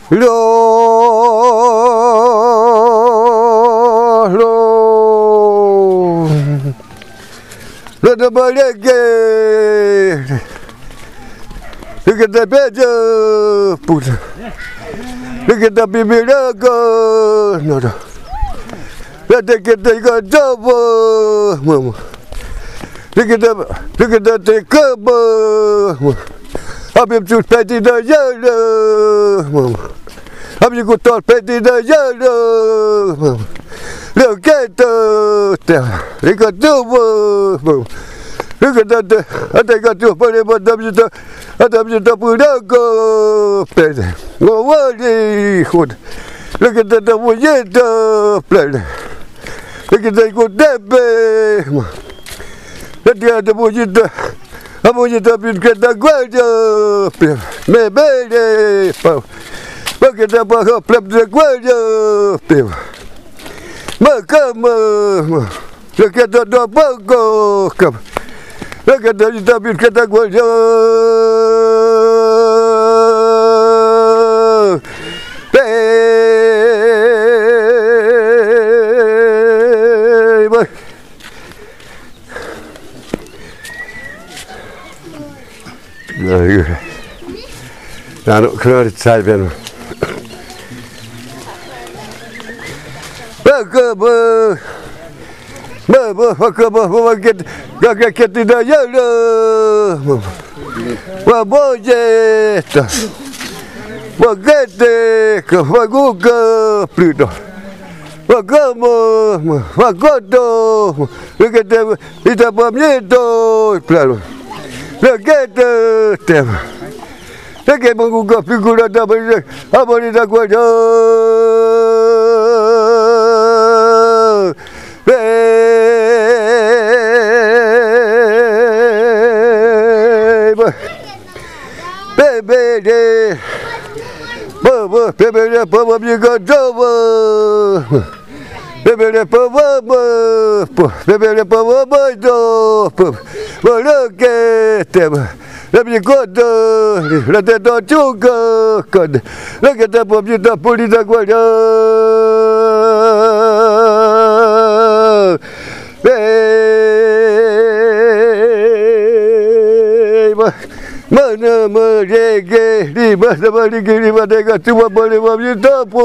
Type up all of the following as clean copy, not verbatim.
Lo da balege. Look at the better put. Look at the bibirago. No. Let the get the job, mama. Look at the take up. Have you to petty the yellow, mama? Have you got to petty the yellow, mama? Look at the look at the mama. Look at that, I think I do, but I put a go, play. No worry, good. Look at that, we get the play. Look at that, good debate. Let the other boy, I want you to get the guardia, maybe, look at the bar, play the guardia, come, look at the dog, come. Look at the W category. 나는 그걸 잘 배는. Get the yellow. Well, boy, well, get the Google Pluto. Well, come on, well, go. Look at them, it's a bomb. Look at them. Look at Google Pluto. How about it? Baby, you got over. Baby, look at them. Let me go to let the dog go. Look at the computer, police are going. Mana mereka di masa balik mereka cuma boleh meminta apa,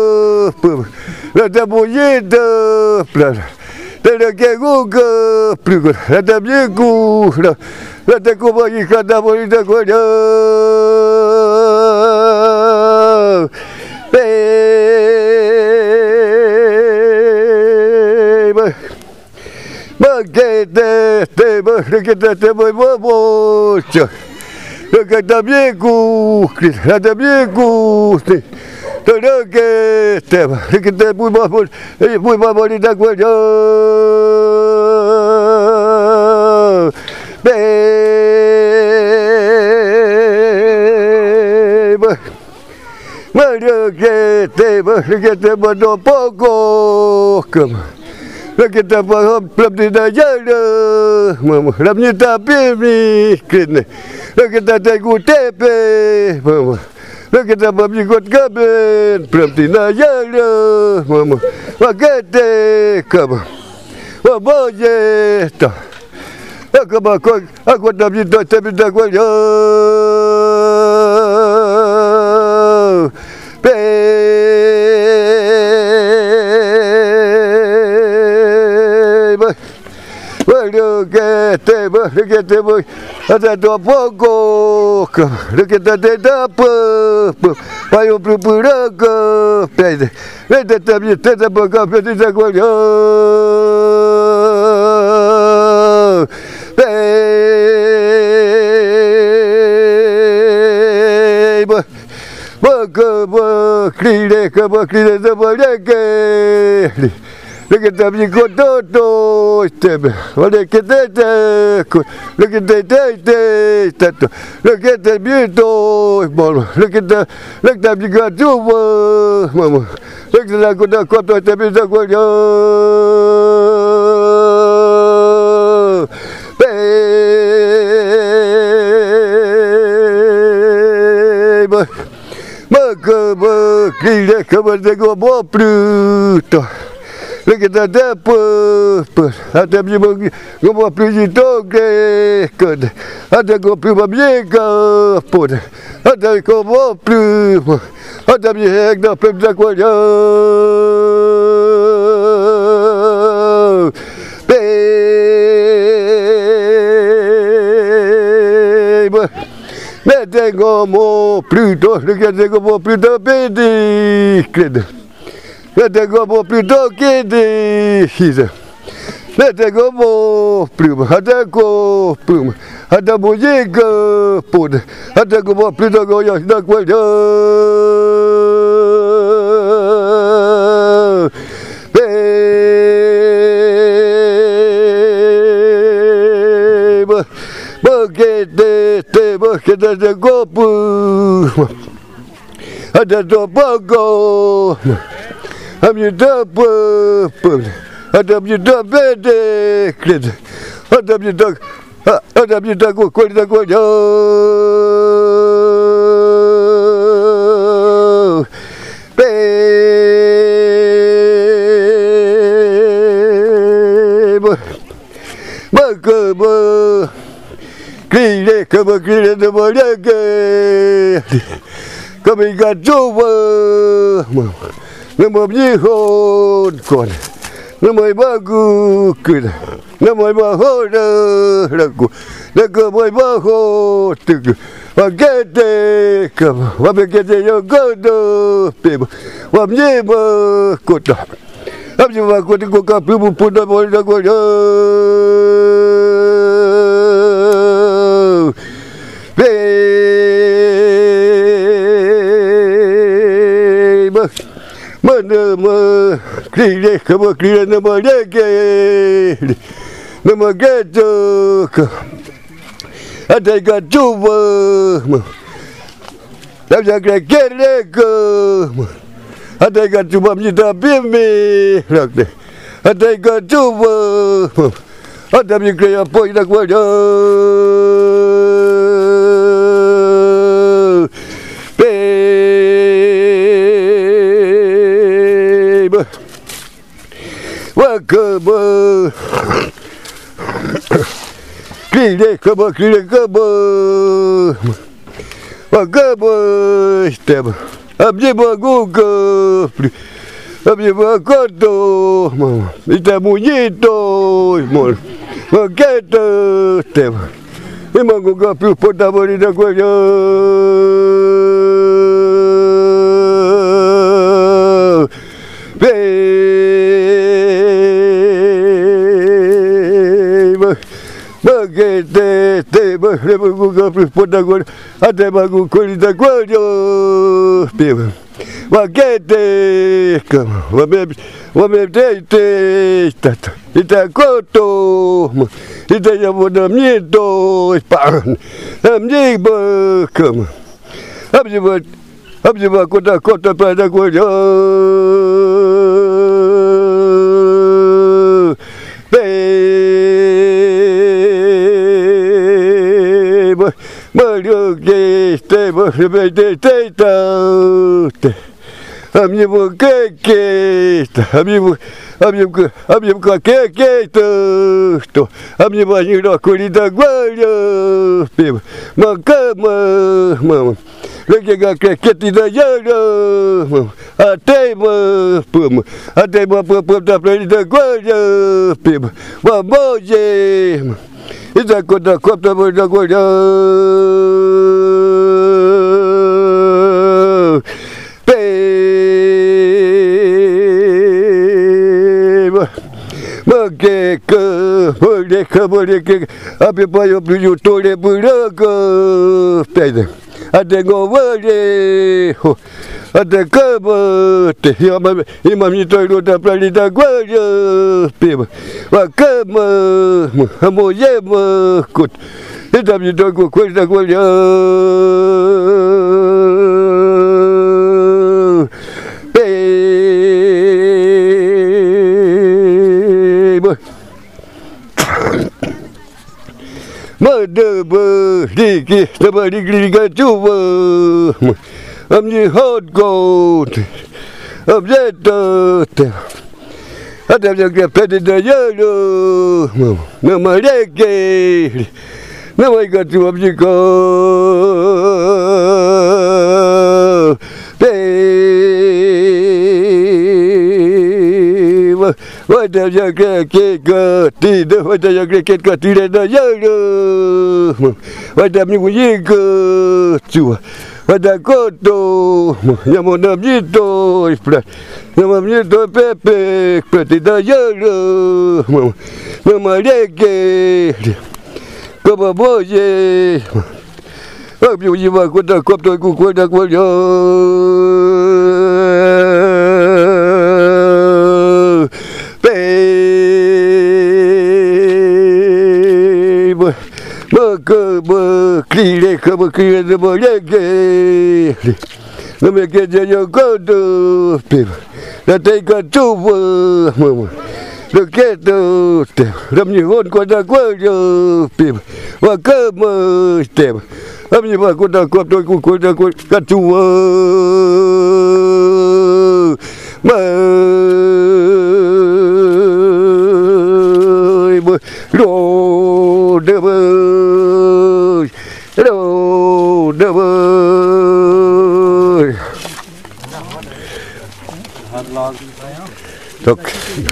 ada bunyi dah, ada keguga, ada minggu, ada kubagi kata boleh tak ada, kita boleh Look at the amigo, at the amigo. Look at them. Look at them. We my body that way. Look at them, but no poco. Look at the club in the yellow. Let me tap in. Look at that good tape, mama. Look at that baby got cabin. Prompting the yellow, mama. Forget the come. Oh, boy, yes. Look at my cook. I got the bit of tape in the way. Look at the ada dua pokok. Look at the dapur. Payu peraga. Let tapi tetap berkah tidak kuat. Bakri Look at them, you go to step. Look at that. Look at that. Look at the beautiful. Look at the look that you got to mama. Look at that good cotton to be the good. Maka kira kabar jago bopruto. Lagi tak ada apa. Ada biji ngopo biji toge kod. Ada gopi babjega pun. Ada ko bopru. Ada biji hek da pemda kwaja. Ne tengo mo pluto, ne tengo mo pluto pedi, credo. Ne tengo mo pluto kedi, hisa. Ne tengo mo pluma, ada ko pluma, ada mo jega pun, ada ko mo pluto go ya nak wajah. Kita ada gopu, ada tobago, kami dapat, ada kami dapat, ada kami dapat kualitas Kile kama kile na malage, kami gajowa, nama mihon kon, nama bagu kile, nama bahoda lagu, nama baho tu, wagete kama, wabegete yogodo peba, wamjeba kota, wamjeba kota kota peba punda boleh kota. Mana kiri kamu kiri nama lagi, nama gajo, ada gajo, ada kiri ada gajo macam bimi, ada gajo, ada mikir apa yang kuat. Wakaba, kiri kaba, wakaba step. Abdi baguga, abdi bagodo, ita mujito, mol, wakata step. Memang guga pun boleh dah kuat. Bagete te bagu poda gol ate bagu kolita gol peba bagete wame te tata ita koto ita ya boda miedo pan amje bakam abje ba kota pada gol Maluke te bete te amigo que amigo que to amigo ayuda colita guardia macama mama lagi que te da yara atema pum da planeta guardia pim baboje Ita kota boleh guarda boleh ke apa payo biju tole buraga pede ada ngowale ada kabut imam itu ada planeta guarda peba wakama hamoye makut kita biju go kuda guarda Mana berdiki, sama dikiri gacuba. như hốt cô dễ tơ ada yang kepede daya lo nama leke nama ikut abjiko ada yang keke tidak ada yang keke tidak daya lo ada minggu ke ada koto yang mau namjito isplat namjito pepe tidak jauh nama leke kau boje aku jiwa aku tak kau tu aku tak kau yo Berkiri boleh nama kerja yang kau tu, nanti kau cuba, dekat tu, ramai orang kau dah kau je, wakam tu, ramai orang kau dah kau cuba, Look.